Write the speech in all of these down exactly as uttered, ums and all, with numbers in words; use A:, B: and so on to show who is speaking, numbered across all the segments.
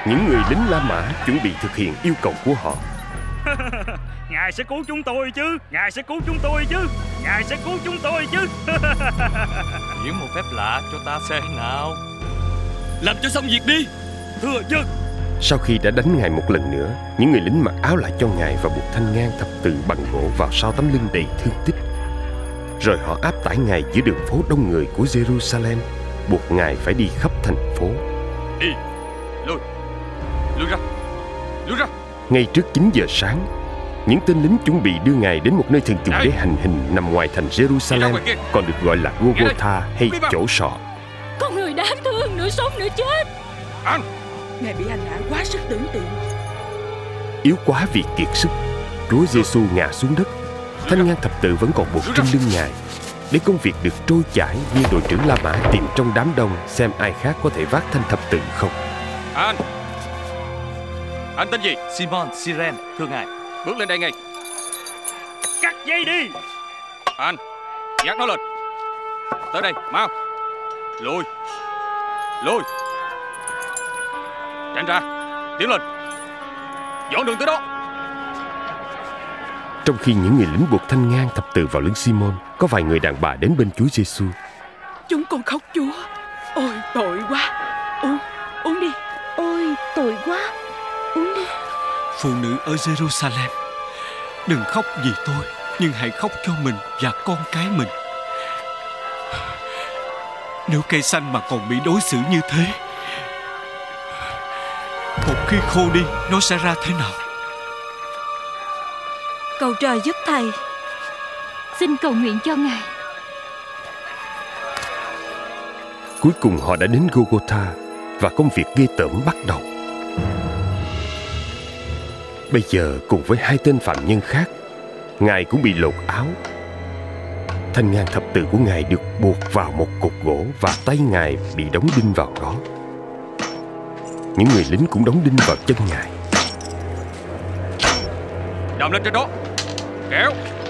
A: Những người lính La Mã chuẩn bị thực hiện yêu cầu của họ.
B: Ngài sẽ cứu chúng tôi chứ, Ngài sẽ cứu chúng tôi chứ, Ngài sẽ cứu chúng tôi chứ.
C: Diễn một phép lạ cho ta xem nào.
D: Làm cho xong việc đi, thưa dân.
A: Sau khi đã đánh Ngài một lần nữa, những người lính mặc áo lại cho Ngài và buộc thanh ngang thập tự bằng gỗ vào sau tấm lưng đầy thương tích. Rồi họ áp tải Ngài giữa đường phố đông người của Jerusalem, buộc Ngài phải đi khắp thành phố.
D: Đi, lùi, lùi ra, lùi ra.
A: Ngay trước chín giờ sáng, những tên lính chuẩn bị đưa Ngài đến một nơi thường dùng để hành hình nằm ngoài thành Jerusalem, còn được gọi là Golgotha hay chỗ sọ.
E: Con người đáng thương, nửa sống nửa chết.
D: Anh,
F: Ngài bị hành hạ quá sức tưởng tượng.
A: Yếu quá vì kiệt sức, Chúa Giêsu ngã xuống đất. Thanh ngang thập tự vẫn còn buộc trên lưng Ngài. Để công việc được trôi chảy, viên đội trưởng La Mã tìm trong đám đông xem ai khác có thể vác thanh thập tự không.
D: Anh, anh tên gì?
C: Simon Siren, thưa ngài.
D: Bước lên đây ngay.
B: Cắt dây đi.
D: Anh, dắt nó lên. Tới đây, mau. Lùi, lùi. Tránh ra, tiến lên. Dọn đường tới đó.
A: Trong khi những người lính buộc thanh ngang thập tự vào lưng Simon, có vài người đàn bà đến bên Chúa Giêsu.
F: Chúng con khóc Chúa. Ôi tội quá. Uống, uống đi.
E: Ôi tội quá, uống đi.
G: Phụ nữ ở Jerusalem, đừng khóc vì tôi, nhưng hãy khóc cho mình và con cái mình. Nếu cây xanh mà còn bị đối xử như thế, một khi khô đi, nó sẽ ra thế nào?
E: Cầu trời giúp thầy. Xin cầu nguyện cho ngài.
A: Cuối cùng họ đã đến Golgotha và công việc ghê tởm bắt đầu. Bây giờ cùng với hai tên phạm nhân khác, Ngài cũng bị lột áo. Thanh ngang thập tự của Ngài được buộc vào một cột gỗ và tay Ngài bị đóng đinh vào đó. Những người lính cũng đóng đinh vào chân Ngài.
D: Đầm lên trên đó. Kéo.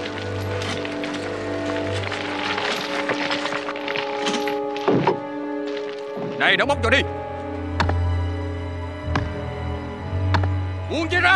D: Này, đóng móc cho đi. Buông dây ra.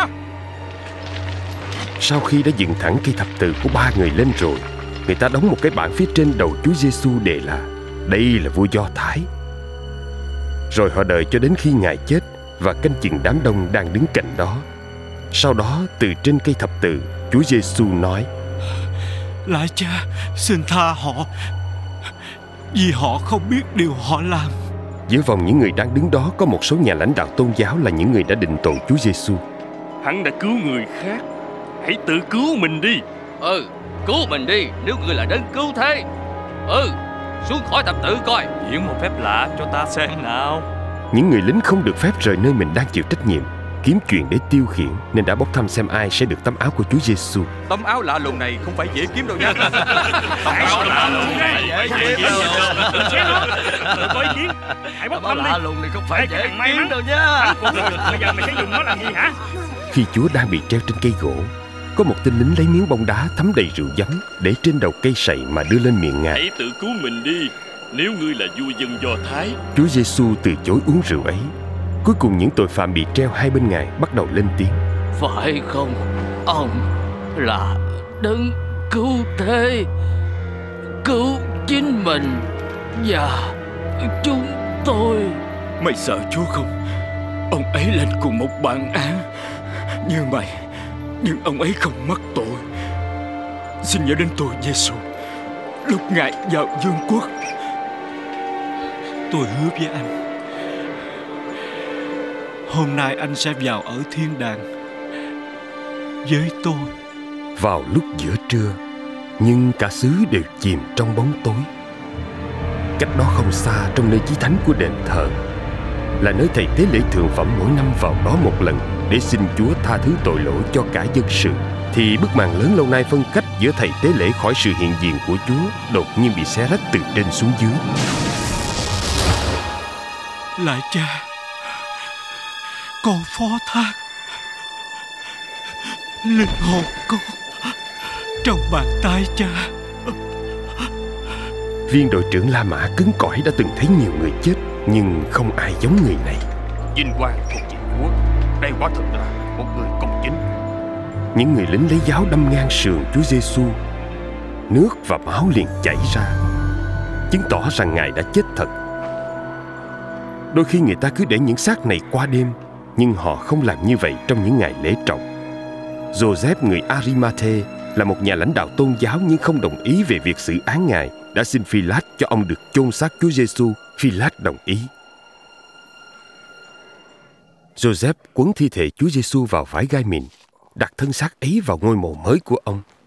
A: Sau khi đã dựng thẳng cây thập tự của ba người lên rồi, người ta đóng một cái bảng phía trên đầu Chúa Giêsu đề là đây là vua Do Thái. Rồi họ đợi cho đến khi Ngài chết và canh chừng đám đông đang đứng cạnh đó. Sau đó từ trên cây thập tự, Chúa Giêsu nói:
G: Lạy Cha, xin tha họ, vì họ không biết điều họ làm.
A: Giữa vòng những người đang đứng đó có một số nhà lãnh đạo tôn giáo là những người đã định tội Chúa Giêsu.
B: Hắn đã cứu người khác, hãy tự cứu mình đi.
C: Ừ, cứu mình đi nếu ngươi là đến cứu thế. Ừ, xuống khỏi thập tự coi. Diễn một phép lạ cho ta xem nào.
A: Những người lính không được phép rời nơi mình đang chịu trách nhiệm, kiếm chuyện để tiêu khiển, nên đã bốc thăm xem ai sẽ được tấm áo của Chúa Giêsu.
D: Tấm áo lạ lùng này không phải dễ kiếm đâu nha.
B: Tấm áo lạ lùng này dễ kiếm đâu. Đừng có ý kiến. Hãy bốc thăm đi.
C: Lạ lùng này không phải dễ kiếm đâu
B: nha. Bây giờ mày sẽ dùng nó làm gì hả?
A: Khi Chúa đang bị treo trên cây gỗ, có một tên lính lấy miếng bông đá thấm đầy rượu giấm để trên đầu cây sậy mà đưa lên miệng Ngài.
D: Hãy tự cứu mình đi nếu ngươi là vua dân Do Thái.
A: Chúa Giêsu từ chối uống rượu ấy. Cuối cùng những tội phạm bị treo hai bên Ngài bắt đầu lên tiếng:
C: Phải không, ông là đấng cứu thế, cứu chính mình và chúng tôi.
G: Mày sợ Chúa không? Ông ấy lên cùng một bản án như mày, nhưng ông ấy không mắc tội. Xin nhớ đến tôi, Giêsu, lúc Ngài vào vương quốc. Tôi hứa với anh, hôm nay anh sẽ vào ở thiên đàng với tôi.
A: Vào lúc giữa trưa, nhưng cả xứ đều chìm trong bóng tối. Cách đó không xa, trong nơi chí thánh của đền thờ, là nơi thầy tế lễ thượng phẩm mỗi năm vào đó một lần để xin Chúa tha thứ tội lỗi cho cả dân sự, thì bức màn lớn lâu nay phân cách giữa thầy tế lễ khỏi sự hiện diện của Chúa đột nhiên bị xé rách từ trên xuống dưới.
G: Lạy Cha, con phó thác linh hồn con trong bàn tay Cha.
A: Viên đội trưởng La Mã cứng cỏi đã từng thấy nhiều người chết, nhưng không ai giống người này.
D: Vinh quang thuộc về
B: Chúa, đây quả thực là một người công chính.
A: Những người lính lấy giáo đâm ngang sườn Chúa Giêsu. Nước và máu liền chảy ra, chứng tỏ rằng Ngài đã chết thật. Đôi khi người ta cứ để những xác này qua đêm, nhưng họ không làm như vậy trong những ngày lễ trọng. Joseph người Arimathe là một nhà lãnh đạo tôn giáo nhưng không đồng ý về việc xử án Ngài, đã xin Phi-lát cho ông được chôn xác Chúa Giêsu. Phi-lát đồng ý. Joseph quấn thi thể Chúa Giêsu vào vải gai mịn, đặt thân xác ấy vào ngôi mộ mới của ông,